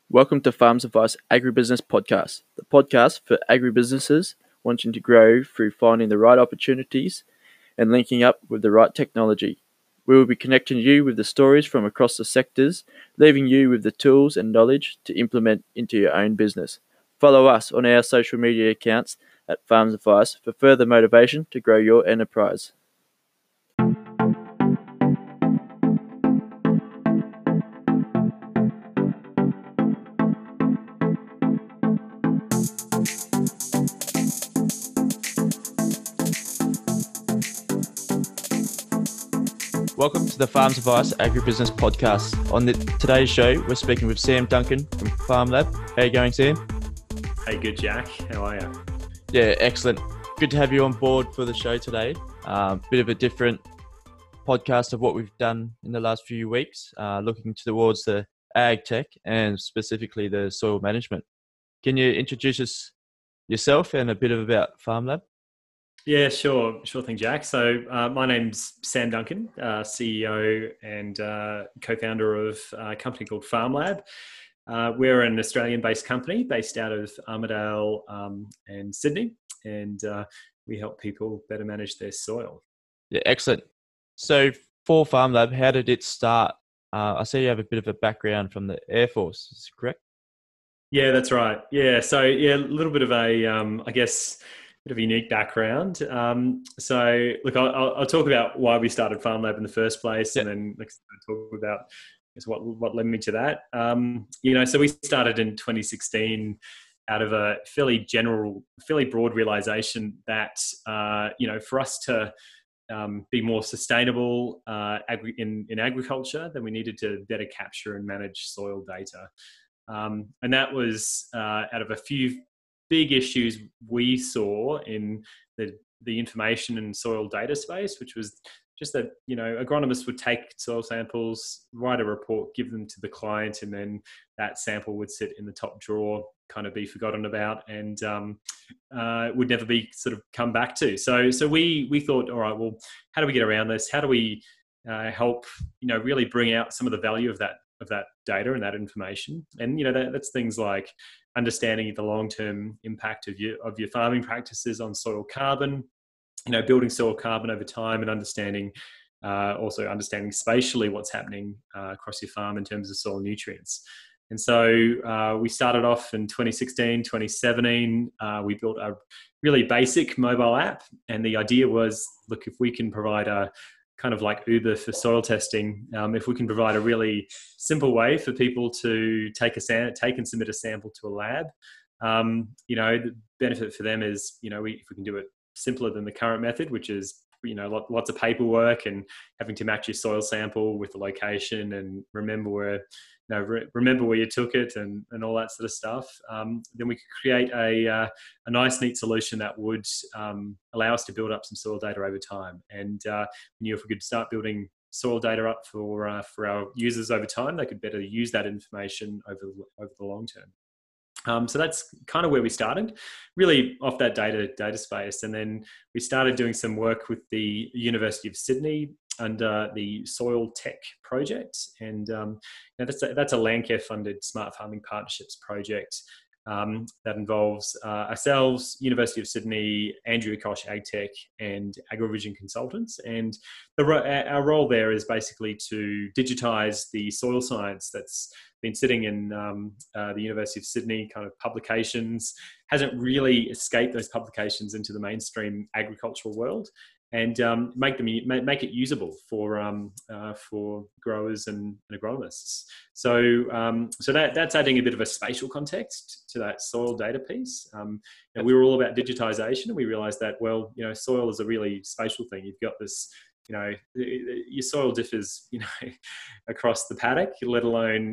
Welcome to Farms Advice Agribusiness Podcast, the podcast for agribusinesses wanting to grow through finding the right opportunities and linking up with the right technology. We will be connecting you with the stories from across the sectors, leaving you with the tools and knowledge to implement into your own business. Follow us on our social media accounts at Farms Advice for further motivation to grow your enterprise. Welcome to the Farms Advice Agribusiness Podcast. On today's show, we're speaking with Sam Duncan from FarmLab. How are you going, Sam? Hey, good, Jack. How are you? Yeah, excellent. Good to have you on board for the show today. Bit of a different podcast of what we've done in the last few weeks, looking towards the ag tech and specifically the soil management. Can you introduce us yourself and a bit about FarmLab? Yeah, sure thing, Jack. So my name's Sam Duncan, CEO and co-founder of a company called FarmLab. We're an Australian-based company based out of Armidale and Sydney, and we help people better manage their soil. Yeah, excellent. So for FarmLab, how did it start? I see you have a bit of a background from the Air Force, is that correct? Yeah, that's right. Yeah, so a little bit of a, I guess, bit of a unique background. So look, I'll talk about why we started FarmLab in the first place, and then talk about what led me to that. So we started in 2016 out of a fairly broad realization that for us to be more sustainable in agriculture, then we needed to better capture and manage soil data. And that was out of a few big issues we saw in the information and soil data space, which was just that, agronomists would take soil samples, write a report, give them to the client, and then that sample would sit in the top drawer, kind of be forgotten about, and would never be sort of come back to. So we thought, all right, well, how do we get around this? How do we help, really bring out some of the value of that data and that information? And that's things like understanding the long-term impact of your farming practices on soil carbon, building soil carbon over time, and understanding spatially what's happening across your farm in terms of soil nutrients. And so we started off in 2016, 2017. We built a really basic mobile app, and the idea was, look, if we can provide a kind of like Uber for soil testing, if we can provide a really simple way for people to take and submit a sample to a lab, the benefit for them is, if we can do it simpler than the current method, which is, lots of paperwork and having to match your soil sample with the location and remember where you took it and all that sort of stuff. Then we could create a nice, neat solution that would allow us to build up some soil data over time. And if we could start building soil data up for our users over time, they could better use that information over the long term. So that's kind of where we started, really off that data space. And then we started doing some work with the University of Sydney under the Soil Tech project. And that's a Landcare funded smart farming partnerships project that involves ourselves, University of Sydney, Andrew Kosh AgTech, and AgroVision consultants. And our role there is basically to digitize the soil science that's been sitting in the University of Sydney kind of publications, hasn't really escaped those publications into the mainstream agricultural world, and make it usable for growers and agronomists. So that's adding a bit of a spatial context to that soil data piece. We were all about digitization, and we realized that, soil is a really spatial thing. You've got this, your soil differs, across the paddock, let alone,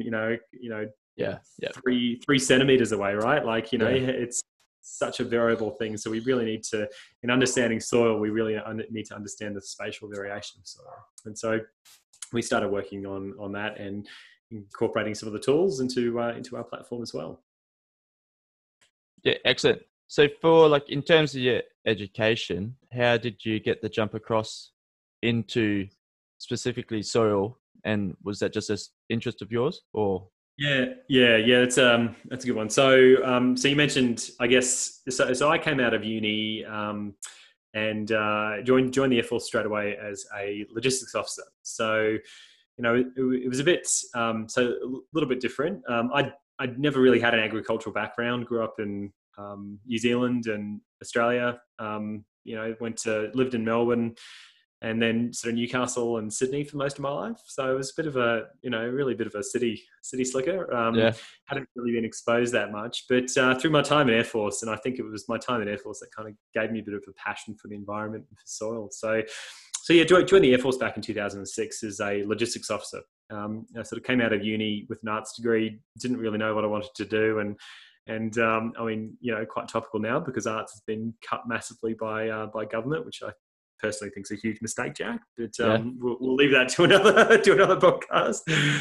3 centimeters away, right? It's such a variable thing. So we really need to, in understanding soil, we really need to understand the spatial variation of soil. And so we started working on that and incorporating some of the tools into our platform as well. Yeah, excellent. So for in terms of your education, how did you get the jump across into specifically soil, and was that just an interest of yours, or Yeah. That's a good one. So you mentioned, I guess, so I came out of uni and joined the Air Force straight away as a logistics officer. So it was a bit a little bit different. I'd never really had an agricultural background. Grew up in New Zealand and Australia. Lived in Melbourne, and then sort of Newcastle and Sydney for most of my life. So it was a bit of a, really a bit of a city slicker. Yeah, Hadn't really been exposed that much, but through my time in Air Force, and I think it was my time in Air Force that kind of gave me a bit of a passion for the environment and for soil. So yeah, joined the Air Force back in 2006 as a logistics officer. I sort of came out of uni with an arts degree, didn't really know what I wanted to do, and I mean, quite topical now because arts has been cut massively by government, which I personally think is a huge mistake, Jack. But yeah, we'll leave that to another podcast.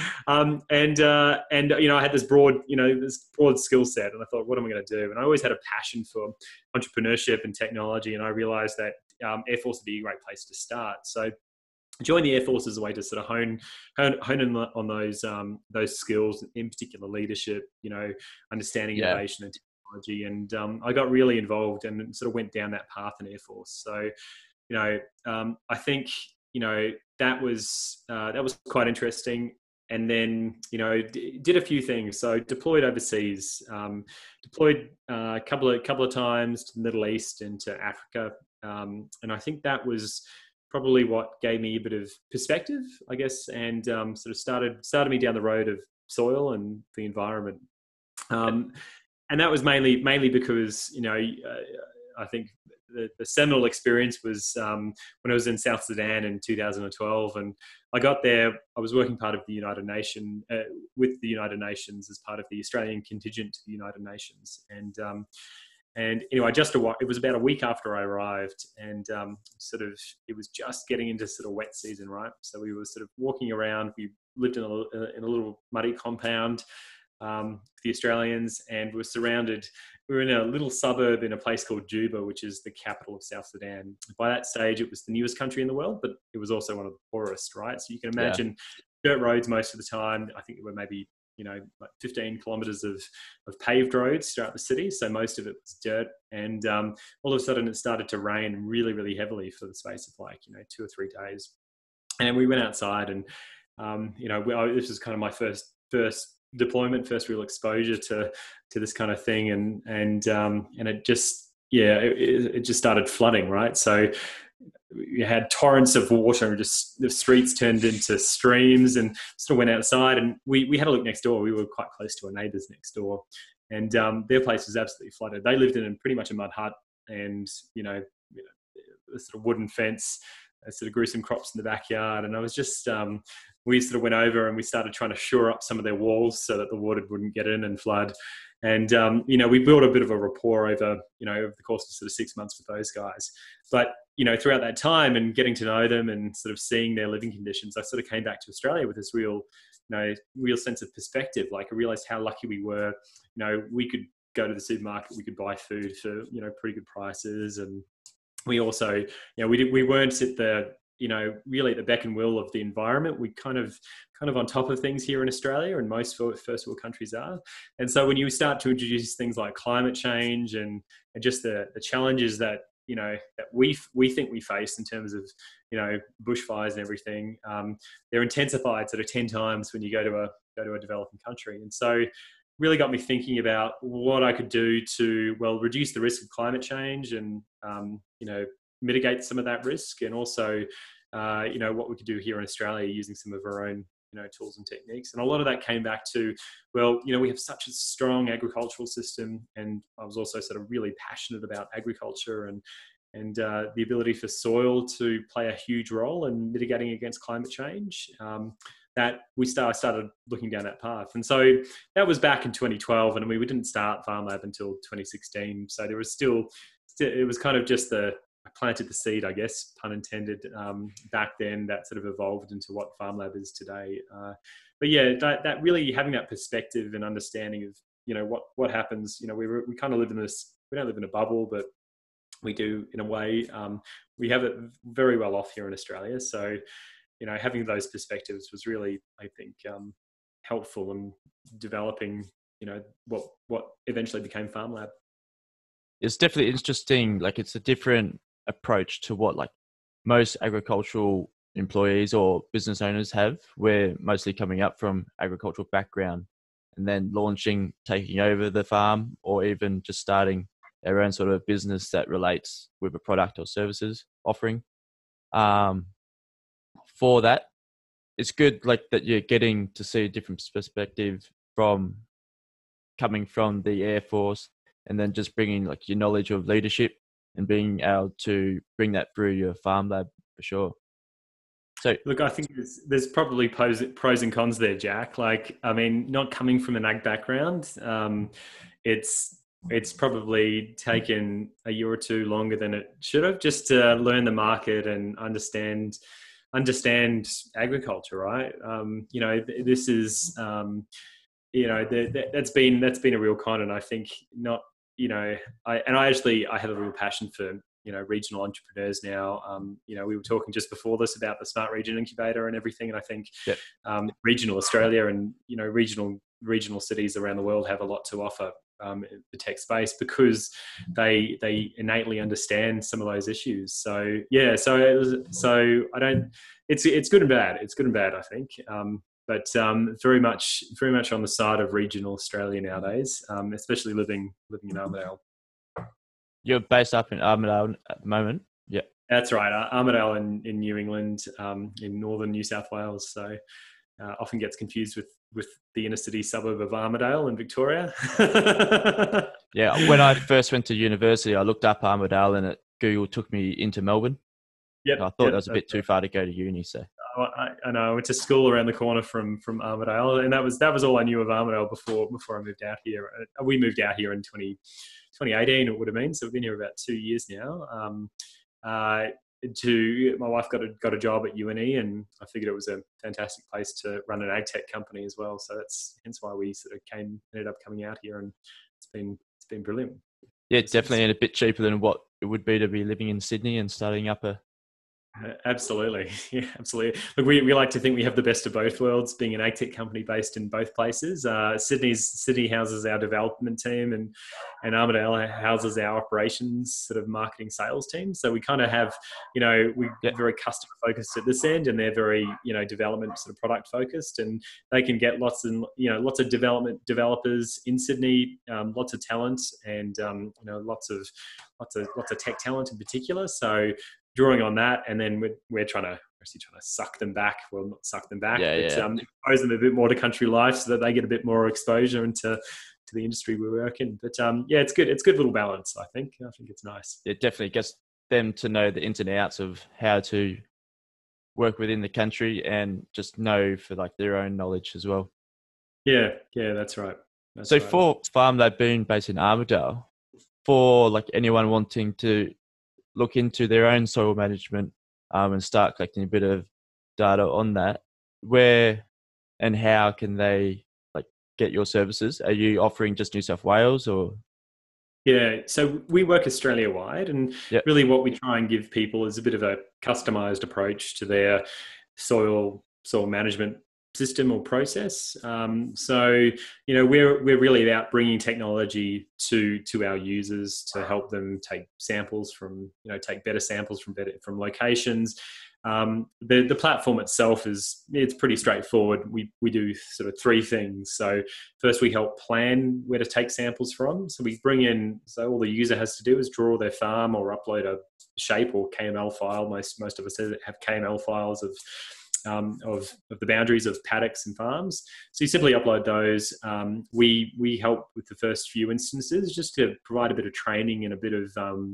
I had this broad skill set, and I thought, what am I going to do? And I always had a passion for entrepreneurship and technology, and I realised that Air Force would be a great place to start. So I joined the Air Force as a way to sort of hone in on those skills, in particular leadership, understanding yeah, innovation and technology. And I got really involved and sort of went down that path in Air Force. So I think that was quite interesting. And then did a few things. So deployed overseas, deployed a couple of times to the Middle East and to Africa, and I think that was probably what gave me a bit of perspective, I guess, and sort of started me down the road of soil and the environment. And that was mainly because I think the seminal experience was when I was in South Sudan in 2012, and I got there. I was working part of the United Nations with the United Nations as part of the Australian contingent to the United Nations, and anyway, it was about a week after I arrived, and it was just getting into sort of wet season, right? So we were sort of walking around. We lived in a little muddy compound, the Australians, and we were surrounded. We were in a little suburb in a place called Juba, which is the capital of South Sudan. By that stage, it was the newest country in the world, but it was also one of the poorest, right? So you can yeah, imagine dirt roads most of the time. I think there were maybe like 15 kilometers of paved roads throughout the city. So most of it was dirt. And all of a sudden it started to rain really, really heavily for the space of 2 or 3 days. And we went outside and, this was kind of my first deployment, first real exposure to this kind of thing. And it just, it just started flooding, right? So you had torrents of water and just the streets turned into streams, and sort of went outside and we had a look next door. We were quite close to our neighbours next door, and their place was absolutely flooded. They lived in pretty much a mud hut, and a sort of wooden fence, sort of grew some crops in the backyard. And I was just we sort of went over and we started trying to shore up some of their walls so that the water wouldn't get in and flood. And we built a bit of a rapport over the course of sort of 6 months with those guys. But throughout that time and getting to know them and sort of seeing their living conditions, I sort of came back to Australia with this real sense of perspective. Like I realized how lucky we were. We could go to the supermarket, we could buy food for pretty good prices, and we also we weren't at the really at the beck and will of the environment. We kind of on top of things here in Australia, and most first world countries are. And so when you start to introduce things like climate change and just the challenges that that we think we face in terms of bushfires and everything, they're intensified sort of 10 times when you go to a developing country. And so really got me thinking about what I could do to reduce the risk of climate change and mitigate some of that risk, and also what we could do here in Australia using some of our own tools and techniques. And a lot of that came back to, we have such a strong agricultural system, and I was also sort of really passionate about agriculture and the ability for soil to play a huge role in mitigating against climate change. That we started looking down that path. And so that was back in 2012, and we didn't start FarmLab until 2016. So there was still it was kind of just I planted the seed, I guess, pun intended, back then, that sort of evolved into what FarmLab is today. But yeah, that really having that perspective and understanding of, what happens, we kind of live in this, we don't live in a bubble, but we do in a way. We have it very well off here in Australia. So, having those perspectives was really, I think, helpful, and developing, what eventually became FarmLab. It's definitely interesting. Like, it's a different approach to what like most agricultural employees or business owners have. We're mostly coming up from agricultural background and then launching, taking over the farm, or even just starting their own sort of business that relates with a product or services offering. For that, it's good like that you're getting to see a different perspective from coming from the Air Force, and then just bringing like your knowledge of leadership and being able to bring that through your FarmLab for sure. So look, I think there's probably pros and cons there, Jack. Like, I mean, not coming from an ag background, it's probably taken a year or two longer than it should have, just to learn the market and understand agriculture, right? This is that's been a real con, and I think not. I have a real passion for regional entrepreneurs now. We were talking just before this about the Smart Region Incubator and everything, and I think regional Australia and regional cities around the world have a lot to offer the tech space, because they innately understand some of those issues. So yeah, so I don't. It's good and bad. It's good and bad, I think. But very much on the side of regional Australia nowadays, especially living in Armidale. You're based up in Armidale at the moment? Yeah. That's right. Armidale in New England, in northern New South Wales. So often gets confused with the inner city suburb of Armidale in Victoria. Yeah. When I first went to university, I looked up Armidale and Google took me into Melbourne. Yep. I thought that was a bit too far to go to uni. So I know. I went to school around the corner from Armidale, and that was all I knew of Armidale before I moved out here. We moved out here in 2018, it would have been. So we've been here about 2 years now. My wife got a job at UNE, and I figured it was a fantastic place to run an ag tech company as well. So that's hence why we sort of ended up coming out here, and it's been brilliant. Yeah, definitely, and a bit cheaper than what it would be to be living in Sydney and starting up a. Absolutely. Yeah, absolutely. Look, we like to think we have the best of both worlds, being an ag tech company based in both places. Sydney houses our development team, and Armidale houses our operations sort of marketing sales team. So we kind of have, we're very customer focused at this end, and they're very, development sort of product focused, and they can get lots of developers in Sydney, lots of talent, and lots of tech talent in particular. So drawing on that, and then we're trying to suck them back. Well, not suck them back, but expose them a bit more to country life so that they get a bit more exposure into the industry we work in. But it's good. It's good little balance, I think. I think it's nice. It definitely gets them to know the ins and outs of how to work within the country, and just know for like their own knowledge as well. Yeah, that's right. For FarmLab being based in Armidale, for like anyone wanting to look into their own soil management and start collecting a bit of data on that, where and how can they like get your services? Are you offering just New South Wales or? Yeah, so we work Australia-wide, and really what we try and give people is a bit of a customized approach to their soil management system or process. So we're really about bringing technology to our users to help them take samples from better samples from locations. The platform itself it's pretty straightforward. We do sort of three things. So first, we help plan where to take samples from. So we bring in, so all the user has to do is draw their farm or upload a shape or KML file. Most of us have KML files of the boundaries of paddocks and farms. So you simply upload those. We help with the first few instances, just to provide a bit of training and a bit of,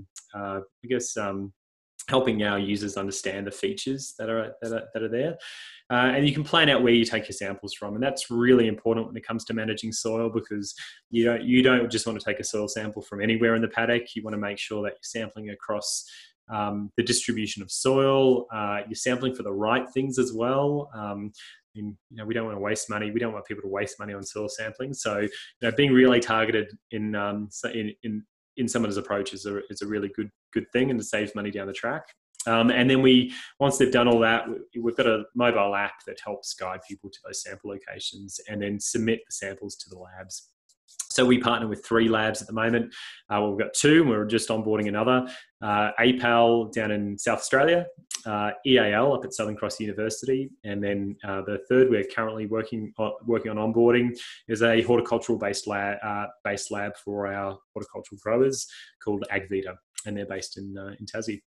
helping our users understand the features that are there. And you can plan out where you take your samples from, and that's really important when it comes to managing soil, because you don't just want to take a soil sample from anywhere in the paddock. You want to make sure that you're sampling across the distribution of soil. You're sampling for the right things as well. We don't want to waste money. We don't want people to waste money on soil sampling. So, being really targeted in someone's approach is a really good thing, and it saves money down the track. And then once they've done all that, we've got a mobile app that helps guide people to those sample locations and then submit the samples to the labs. So we partner with 3 labs at the moment. We've got 2, and we're just onboarding another. APAL down in South Australia, EAL up at Southern Cross University, and then the third we're currently working on onboarding is a horticultural-based lab for our horticultural growers called AgVita, and they're based in Tassie.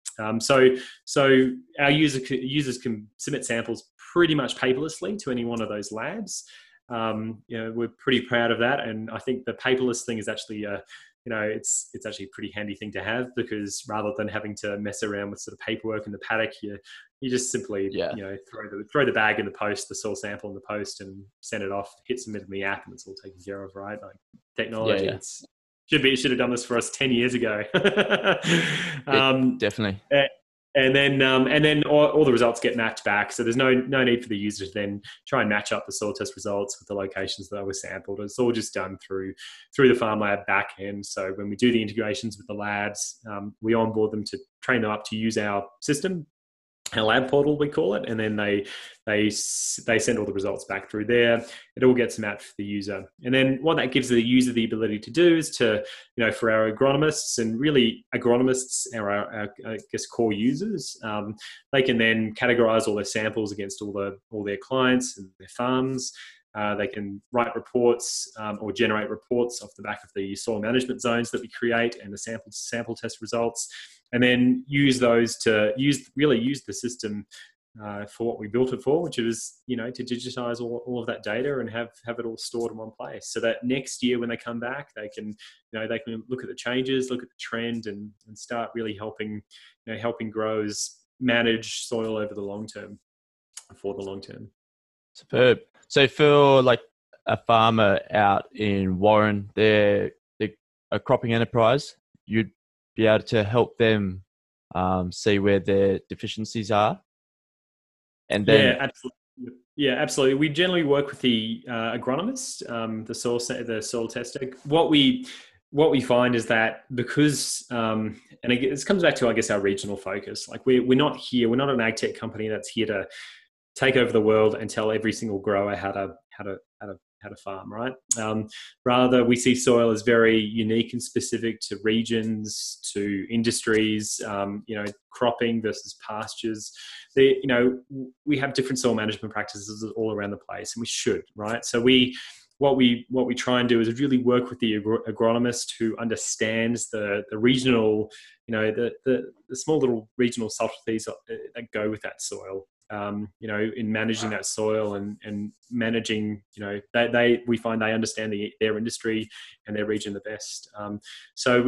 So our users can submit samples pretty much paperlessly to any one of those labs. We're pretty proud of that, and I think the paperless thing is actually it's actually a pretty handy thing to have, because rather than having to mess around with sort of paperwork in the paddock, you just simply throw the bag in the post, the soil sample in the post, and send it off, hit submit in the app, and it's all taken care of, right? Like technology, it should have done this for us 10 years ago. Definitely. And then all the results get matched back. So there's no need for the user to then try and match up the soil test results with the locations that were sampled. It's all just done through the farm lab back end. So when we do the integrations with the labs, we onboard them to train them up to use our system, our lab portal, we call it, and then they send all the results back through there. It all gets mapped for the user, and then what that gives the user the ability to do is to, for our agronomists, and really agronomists are our I guess core users. They can then categorize all their samples against all their clients and their farms. They can write reports or generate reports off the back of the soil management zones that we create and the sample test results, and then use those to use the system for what we built it for, which is to digitize all of that data and have it all stored in one place, so that next year when they come back, they can look at the changes, look at the trend, and start really helping growers manage soil over the long term, for the long term. Superb. So for like a farmer out in Warren, they're a cropping enterprise, you'd be able to help them see where their deficiencies are, and then absolutely. We generally work with the agronomist, the soil tester. What we find is that because, and again, this comes back to, I guess, our regional focus. Like we're not an ag tech company that's here to take over the world and tell every single grower how to farm, right? Rather, we see soil as very unique and specific to regions, to industries, cropping versus pastures. We have different soil management practices all around the place, and we should, right? So what we try and do is really work with the agronomist who understands the regional, the small little regional subtleties that go with that soil. In managing that soil and managing, we find they understand their industry and their region the best. So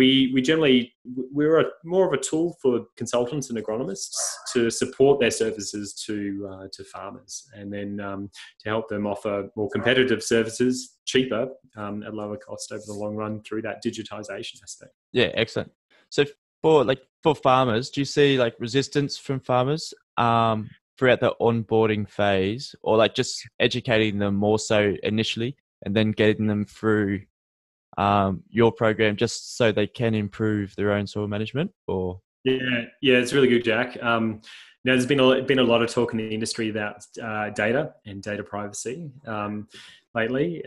we're more of a tool for consultants and agronomists to support their services to farmers, and then to help them offer more competitive services, cheaper, at lower cost over the long run through that digitization aspect. Yeah, excellent. So for farmers, do you see like resistance from farmers throughout the onboarding phase, or like just educating them more so initially and then getting them through your program just so they can improve their own soil management? Or it's really good, Jack. There's been a lot of talk in the industry about data and data privacy lately.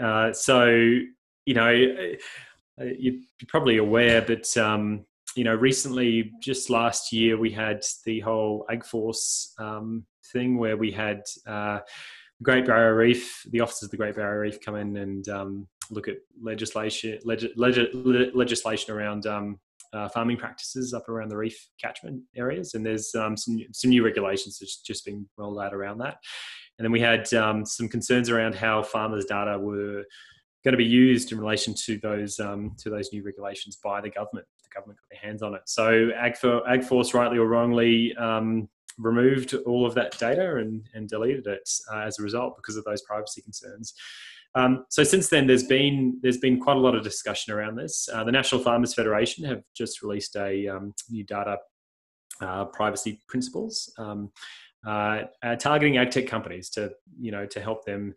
You're probably aware, but recently, just last year, we had the whole AgForce thing where we had Great Barrier Reef, the officers of the Great Barrier Reef, come in and look at legislation around farming practices up around the reef catchment areas, and there's some new regulations that's just been rolled out around that. And then we had some concerns around how farmers' data were going to be used in relation to those new regulations by the government. The government got their hands on it. So AgForce, rightly or wrongly, removed all of that data and deleted it as a result because of those privacy concerns. So since then, there's been quite a lot of discussion around this. The National Farmers Federation have just released a new data privacy principles targeting ag tech companies to help them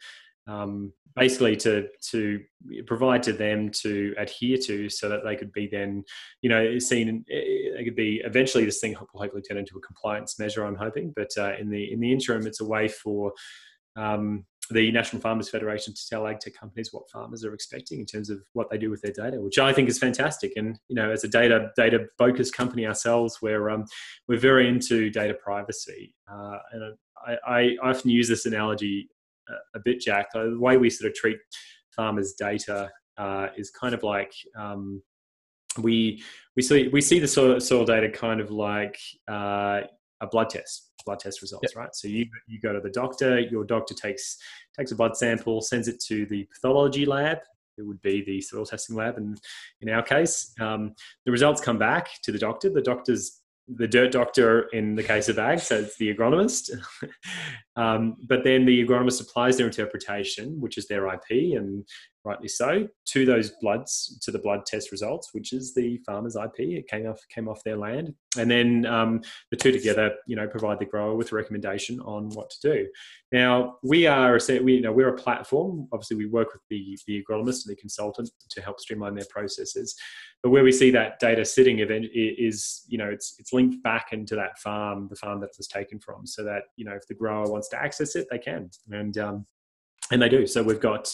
basically to provide to them to adhere to, so that they could be then, seen. They could be eventually, this thing will hopefully turn into a compliance measure, I'm hoping. But in the interim, it's a way for the National Farmers Federation to tell ag tech companies what farmers are expecting in terms of what they do with their data, which I think is fantastic. And as a data focused company ourselves, we're very into data privacy, and I often use this analogy a bit, Jack. The way we sort of treat farmers' data is kind of like we see the soil data kind of like a blood test results. Yep. Right? So you go to the doctor, your doctor takes a blood sample, sends it to the pathology lab. It would be the soil testing lab, and in our case, the results come back to the doctor. The dirt doctor in the case of ag, so it's the agronomist. But then the agronomist applies their interpretation, which is their IP, and rightly so, to the blood test results, which is the farmer's IP. It came off their land, and then the two together, provide the grower with a recommendation on what to do. Now we're a platform. Obviously, we work with the agronomist and the consultant to help streamline their processes. But where we see that data sitting is, it's linked back into the farm that it was taken from, so that if the grower wants to access it, they can, and they do. So we've got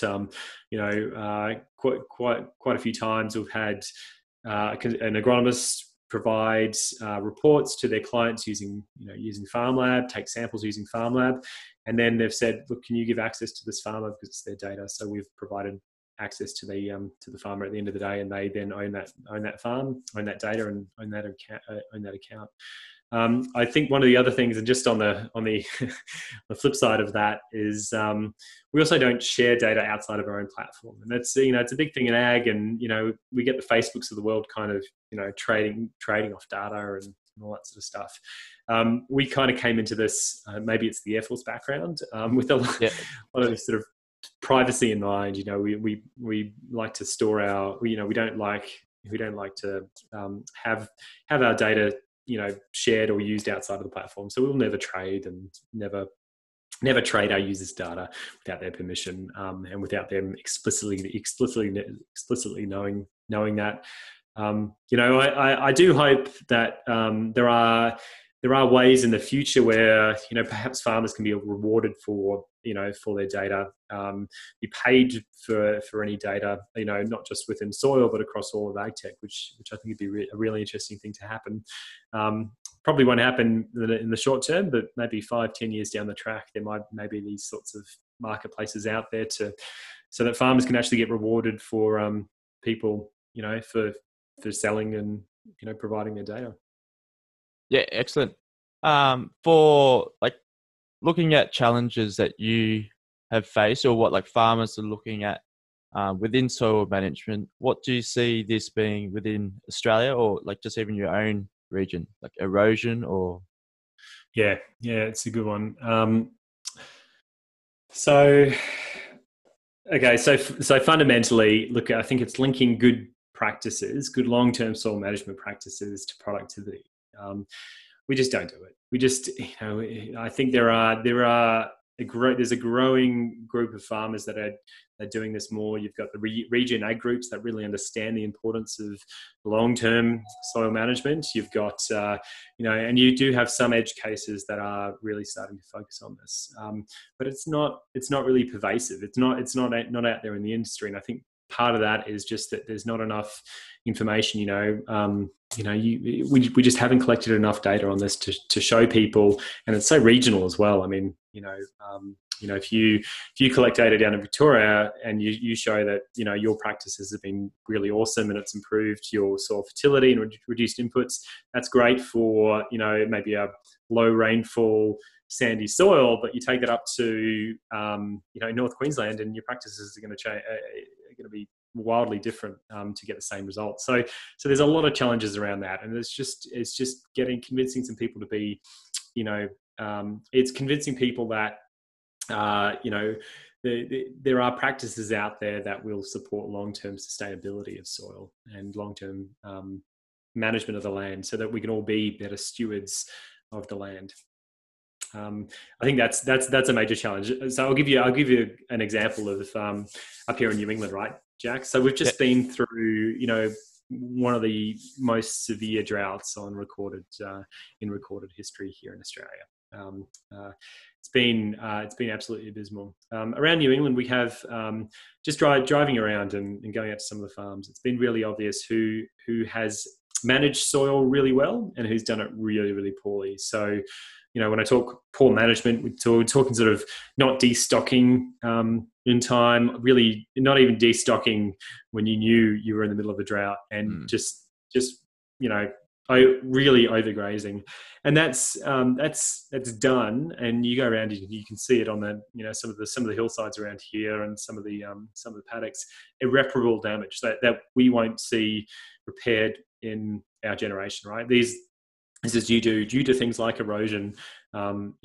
quite a few times we've had an agronomist provide reports to their clients using FarmLab, take samples using FarmLab, and then they've said, look, can you give access to this farmer because it's their data? So we've provided access to the farmer at the end of the day, and they then own that farm, own that data, and own that account. I think one of the other things, and just on the the flip side of that, is we also don't share data outside of our own platform, and that's it's a big thing in ag, and we get the Facebooks of the world kind of trading off data and all that sort of stuff. We kind of came into this, maybe it's the Air Force background, with a lot of this sort of privacy in mind. We like to store our, we don't like to have our data shared or used outside of the platform. So we'll never trade and never trade our users' data without their permission, and without them explicitly knowing that. I do hope that there are ways in the future where perhaps farmers can be rewarded for their data, be paid for any data, not just within soil but across all of ag tech, which I think would be a really interesting thing to happen. Probably won't happen in the short term, but maybe 5-10 years down the track, there might maybe these sorts of marketplaces out there so that farmers can actually get rewarded for people for selling and providing their data. Yeah, excellent. For looking at challenges that you have faced, or what farmers are looking at within soil management, what do you see this being within Australia, or just even your own region, like erosion or? Yeah, it's a good one. So fundamentally, look, I think it's linking good long-term soil management practices to productivity. We just don't do it. We just, I think there's a growing group of farmers that are doing this more. You've got the regen ag groups that really understand the importance of long-term soil management. You've got, and you do have some edge cases that are really starting to focus on this. But it's not really pervasive. It's not out there in the industry. And I think part of that is just that there's not enough information. We just haven't collected enough data on this to show people, and it's so regional as well. I mean, if you collect data down in Victoria and you show that your practices have been really awesome and it's improved your soil fertility and reduced inputs, that's great for maybe a low rainfall sandy soil, but you take it up to North Queensland and your practices are going to be wildly different to get the same results. So there's a lot of challenges around that, and it's just convincing some people to be, it's convincing people that there are practices out there that will support long-term sustainability of soil and long-term management of the land, so that we can all be better stewards of the land. I think that's a major challenge. So I'll give you an example of up here in New England, right, Jack? So we've just been through, one of the most severe droughts in recorded history here in Australia. It's been absolutely abysmal. Around New England, we have just driving around and going out to some of the farms. It's been really obvious who has managed soil really well and who's done it really, really poorly. So, when I talk poor management, we're talking sort of not destocking in time, really not even destocking when you knew you were in the middle of a drought, and just really overgrazing. And that's done. And you go around and you can see it on the some of the hillsides around here and some of the paddocks. Irreparable damage that we won't see repaired in our generation, right? This is due to things like erosion, and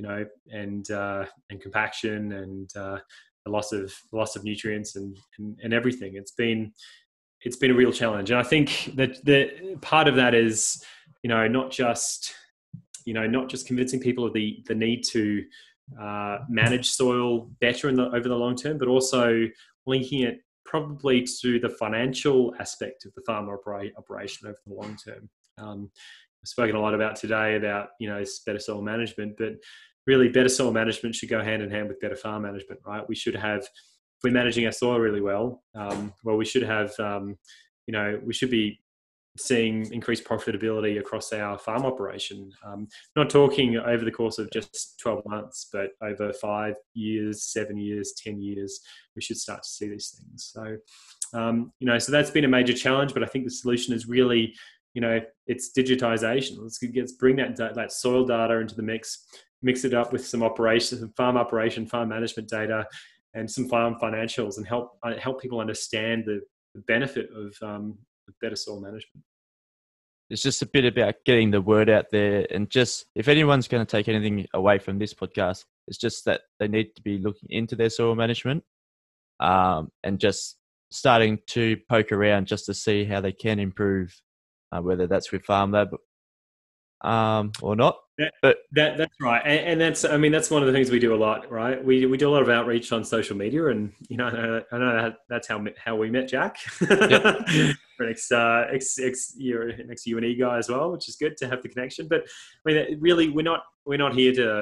compaction and the loss of nutrients and everything. It's been a real challenge, and I think that the part of that is not just convincing people of the need to manage soil better over the long term, but also linking it probably to the financial aspect of the farm operation over the long term. I've spoken a lot about today about better soil management, but really better soil management should go hand in hand with better farm management, right? We should have, if we're managing our soil really well, we should have we should be seeing increased profitability across our farm operation. Not talking over the course of just 12 months, but over 5 years, 7 years, 10 years, we should start to see these things. So, so that's been a major challenge, but I think the solution is really, it's digitization. Let's bring that soil data into the mix it up with some farm management data, and some farm financials, and help people understand the benefit of better soil management. It's just a bit about getting the word out there, and just if anyone's going to take anything away from this podcast, it's just that they need to be looking into their soil management, and just starting to poke around just to see how they can improve, whether that's with FarmLab or not. That's right, and that's one of the things we do a lot, right? We do a lot of outreach on social media, and I know that's how we met Jack. Yep. Next UNE guy as well, which is good to have the connection. But I mean, really, we're not here to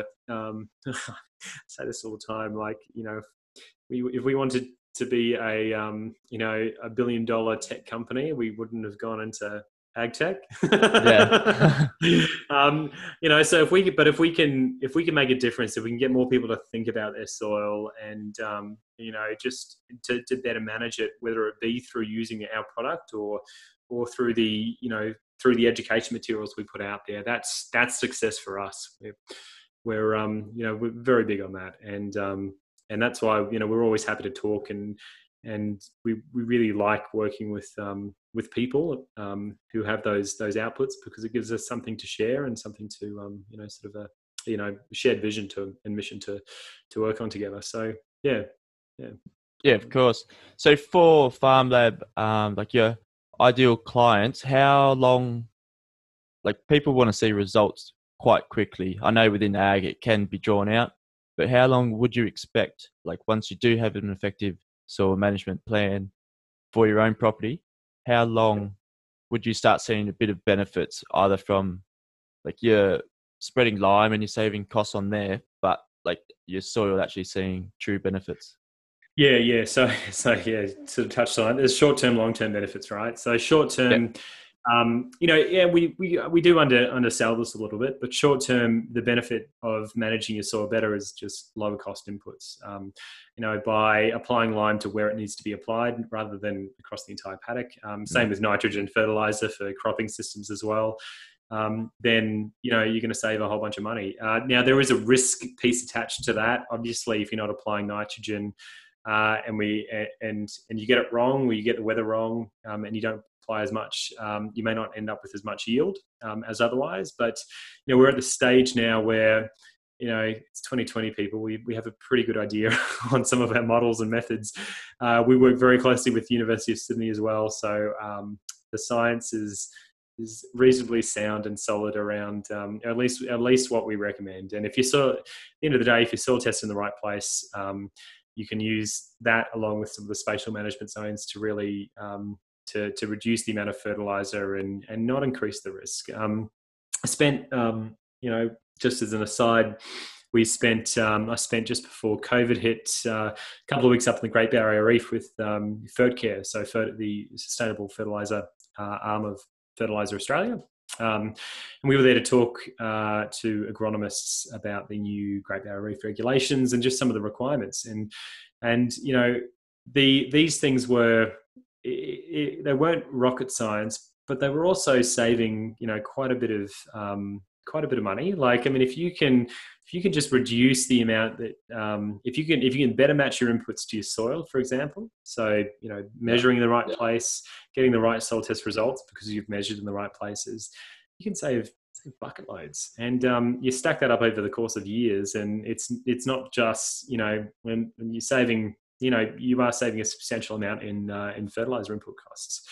say this all the time. Like, if we wanted to be a $1 billion tech company, we wouldn't have gone into ag tech. Yeah. So if we can make a difference, if we can get more people to think about their soil and just to better manage it, whether it be through using our product or through the education materials we put out there, that's success for us. We're very big on that, and that's why we're always happy to talk, and we really like working with people who have those outputs, because it gives us something to share and something to sort of a shared vision and mission to work on together. So yeah, of course. So for FarmLab, like your ideal clients, how long? Like, people want to see results quite quickly. I know within ag it can be drawn out, but how long would you expect? Like, once you do have an effective soil management plan for your own property, how long would you start seeing a bit of benefits, either from like you're spreading lime and you're saving costs on there, but like your soil actually seeing true benefits? Yeah. So yeah, sort of touched on it. There's short-term, long-term benefits, right? So short-term, we do undersell this a little bit, but short-term, the benefit of managing your soil better is just lower cost inputs. By applying lime to where it needs to be applied rather than across the entire paddock. Same with nitrogen fertilizer for cropping systems as well. Then you're going to save a whole bunch of money. Now there is a risk piece attached to that. Obviously, if you're not applying nitrogen, and you get it wrong, or you get the weather wrong, and you don't apply as much, you may not end up with as much yield as otherwise. But we're at the stage now where it's 2020, people. We have a pretty good idea on some of our models and methods. We work very closely with the University of Sydney as well, so the science is reasonably sound and solid around at least what we recommend. And if you at the end of the day, if you're soil tested in the right place, you can use that along with some of the spatial management zones to really to reduce the amount of fertilizer and not increase the risk. I spent just as an aside, I spent just before COVID hit a couple of weeks up in the Great Barrier Reef with FertCare, so the sustainable fertilizer arm of Fertilizer Australia. And we were there to talk to agronomists about the new Great Barrier Reef regulations and just some of the requirements. And these things were they weren't rocket science, but they were also saving quite a bit of money. Like, I mean, if you can just reduce the amount that if you can better match your inputs to your soil, for example, so measuring in the right place, getting the right soil test results because you've measured in the right places, you can save bucket loads. And you stack that up over the course of years, and it's not just when you're saving, you are saving a substantial amount in fertilizer input costs.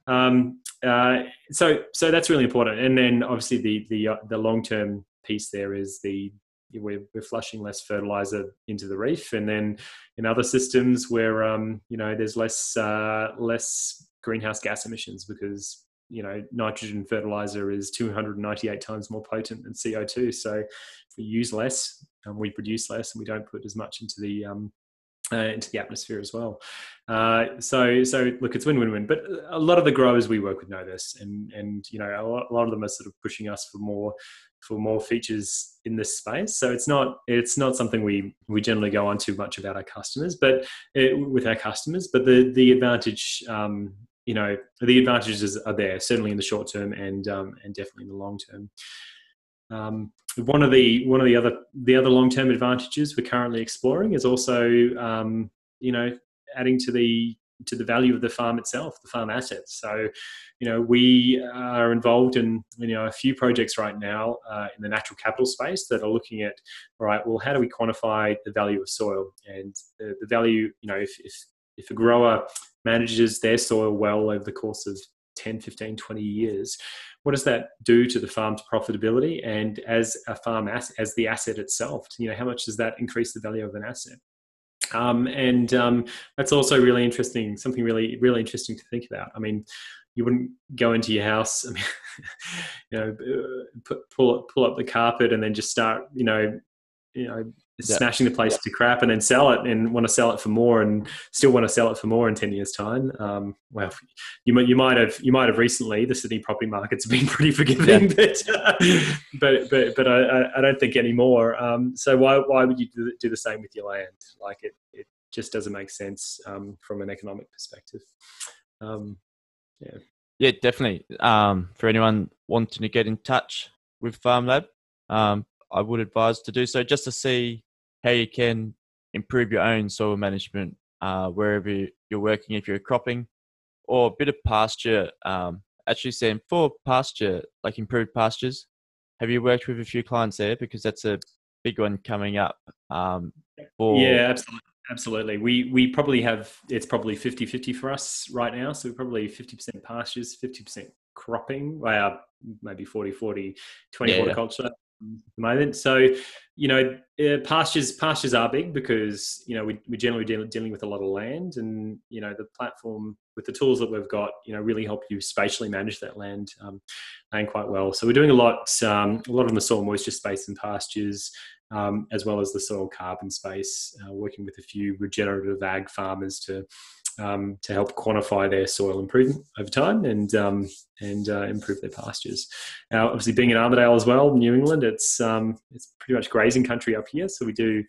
So that's really important. And then obviously the long-term piece there is we're flushing less fertilizer into the reef, and then in other systems where there's less greenhouse gas emissions because nitrogen fertilizer is 298 times more potent than CO2. So if we use less and we produce less, and we don't put as much into the atmosphere as well. So look, it's win-win-win. But a lot of the growers we work with know this, and a lot of them are sort of pushing us for more features in this space. So it's not something we generally go on too much about our customers, but with our customers. But the advantage, the advantages are there certainly in the short term and definitely in the long term. One of the other long-term advantages we're currently exploring is also adding to the value of the farm itself, the farm assets. So we are involved in a few projects right now in the natural capital space that are looking at, all right, well, how do we quantify the value of soil and the value, if a grower manages their soil well over the course of 10, 15, 20 years, what does that do to the farm's profitability? And as a farm as the asset itself, how much does that increase the value of an asset? That's also really interesting, something really, really interesting to think about. I mean, you wouldn't go into your house, pull up the carpet and then just start, smashing the place to crap and then sell it and want to sell it for more and still want to sell it for more in 10 years time. Well, you might have recently, the Sydney property market's been pretty forgiving, but I don't think anymore. So why would you do the same with your land? Like it just doesn't make sense from an economic perspective. Yeah, definitely. For anyone wanting to get in touch with FarmLab, I would advise to do so just to see how you can improve your own soil management wherever you're working, if you're cropping or a bit of pasture. Actually, Sam, for pasture, like improved pastures, have you worked with a few clients there? Because that's a big one coming up. Yeah, absolutely. We probably have, it's probably 50-50 for us right now. So we're probably 50% pastures, 50% cropping, maybe 40-20 horticulture at the moment. So, pastures are big because, we're generally dealing with a lot of land, and, the platform with the tools that we've got, really help you spatially manage that land quite well. So we're doing a lot in the soil moisture space and pastures, as well as the soil carbon space, working with a few regenerative ag farmers to help quantify their soil improvement over time and improve their pastures. Now, obviously, being in Armidale as well, New England, it's pretty much grazing country up here. So we do,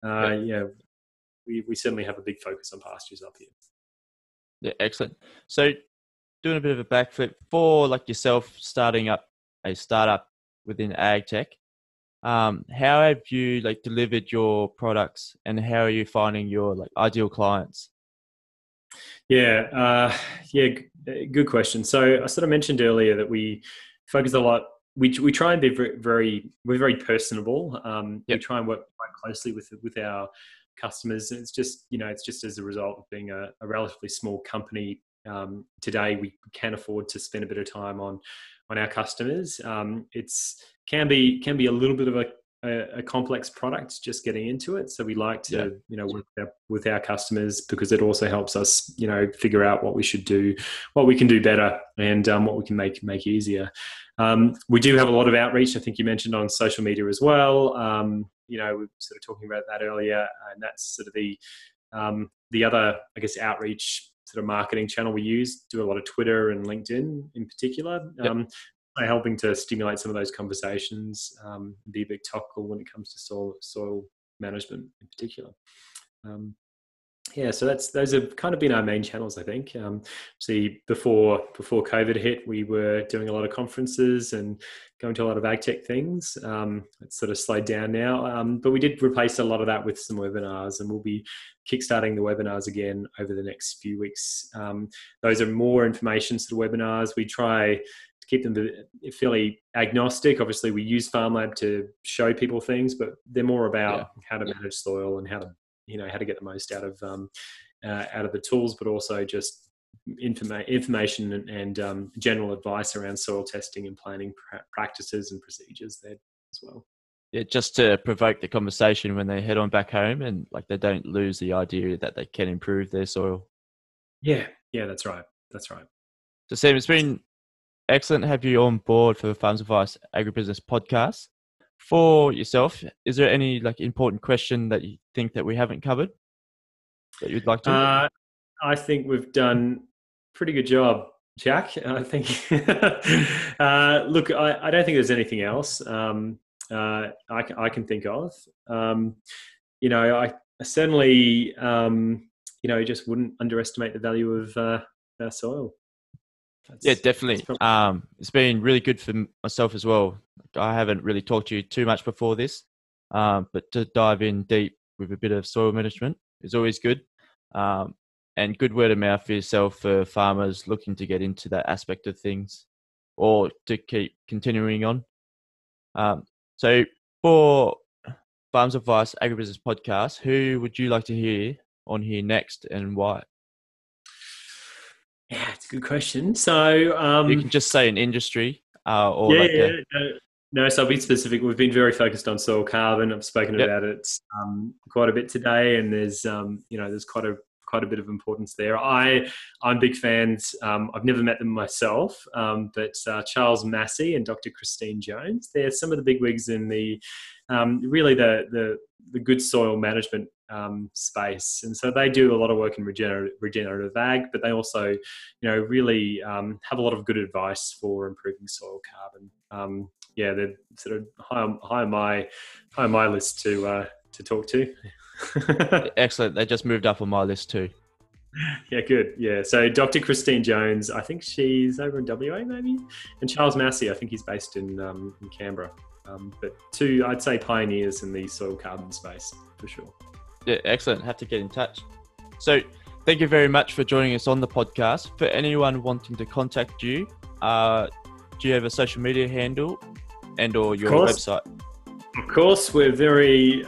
we certainly have a big focus on pastures up here. Yeah, excellent. So doing a bit of a backflip for like yourself, starting up a startup within ag tech. How have you delivered your products, and how are you finding your ideal clients? Yeah, good question. So I sort of mentioned earlier that we focus a lot. We try and be we're very personable. We try and work quite closely with our customers. It's just as a result of being a relatively small company today we can afford to spend a bit of time on our customers. It's can be a little bit of a complex product just getting into it. So we like to, work with our customers, because it also helps us, figure out what we should do, what we can do better, and what we can make easier. We do have a lot of outreach. I think you mentioned on social media as well. We were sort of talking about that earlier, and that's sort of the other, I guess, outreach sort of marketing channel we use. Do a lot of Twitter and LinkedIn in particular. Helping to stimulate some of those conversations, be a bit topical when it comes to soil management in particular. So those have kind of been our main channels, I think. See, before COVID hit, we were doing a lot of conferences and going to a lot of ag tech things. It's sort of slowed down now, but we did replace a lot of that with some webinars, and we'll be kickstarting the webinars again over the next few weeks. Those are more information sort of webinars. We try to keep them fairly agnostic. Obviously, we use FarmLab to show people things, but they're more about how to manage soil and how to get the most out of the tools, but also just information and general advice around soil testing and planning practices and procedures there as well. Yeah, just to provoke the conversation when they head on back home, and like they don't lose the idea that they can improve their soil. Yeah, that's right. So Sam, it's been excellent to have you on board for the Farms Advice Agribusiness podcast. For yourself, is there any important question that you think that we haven't covered that you'd like to? I think we've done a pretty good job, Jack. I think. Look, I don't think there's anything else I can think of. I certainly just wouldn't underestimate the value of our soil. Definitely. It's been really good for myself as well. I haven't really talked to you too much before this, but to dive in deep with a bit of soil management is always good. And good word of mouth for yourself for farmers looking to get into that aspect of things or to keep continuing on. So for Farms Advice Agribusiness Podcast, who would you like to hear on here next and why? Yeah, it's a good question. So you can just say an industry so I'll be specific. We've been very focused on soil carbon. I've spoken about it quite a bit today, and there's there's quite a bit of importance there. I'm big fans. I've never met them myself, but Charles Massey and Dr. Christine Jones, they're some of the bigwigs in the really the good soil management space, and so they do a lot of work in regenerative ag, but they also really have a lot of good advice for improving soil carbon. They're sort of high on my list to talk to. Excellent. They just moved up on my list too. Yeah, good. Yeah, so Dr. Christine Jones, I think she's over in WA maybe, and Charles Massey, I think he's based in Canberra. But two, I'd say, pioneers in the soil carbon space for sure. Yeah, excellent. Have to get in touch. So thank you very much for joining us on the podcast. For anyone wanting to contact you, do you have a social media handle and or your website? Of course, we're very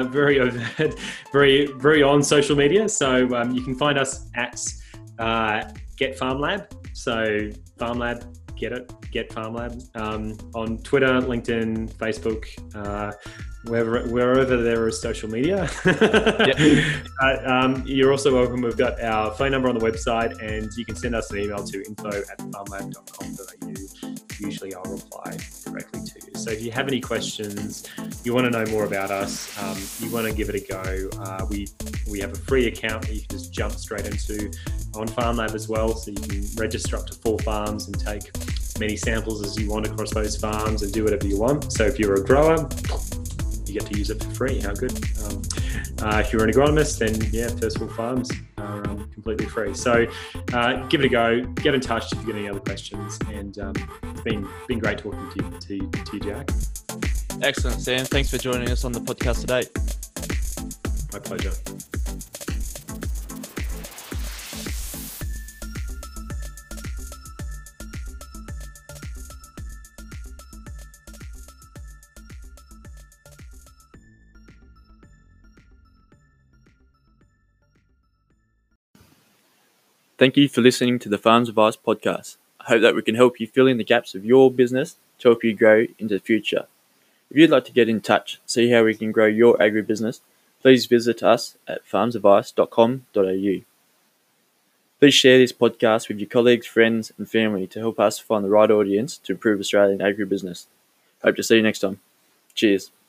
on social media. So you can find us at Get FarmLab. So FarmLab, Get FarmLab on Twitter, LinkedIn, Facebook, wherever there is social media. You're also welcome. We've got our phone number on the website, and you can send us an email to info@farmlab.com.au. Usually I'll reply directly to you. So if you have any questions, you want to know more about us, you want to give it a go, we have a free account that you can just jump straight into on FarmLab as well. So you can register up to 4 farms and take as many samples as you want across those farms and do whatever you want. So if you're a grower, you get to use it for free. How good. If you're an agronomist, then first 4 farms are completely free. So give it a go. Get in touch if you've got any other questions. And it's been great talking to you, Jack. Excellent, Sam. Thanks for joining us on the podcast today. My pleasure. Thank you for listening to the Farms Advice podcast. I hope that we can help you fill in the gaps of your business to help you grow into the future. If you'd like to get in touch, see how we can grow your agribusiness, please visit us at farmsadvice.com.au. Please share this podcast with your colleagues, friends, and family to help us find the right audience to improve Australian agribusiness. Hope to see you next time. Cheers.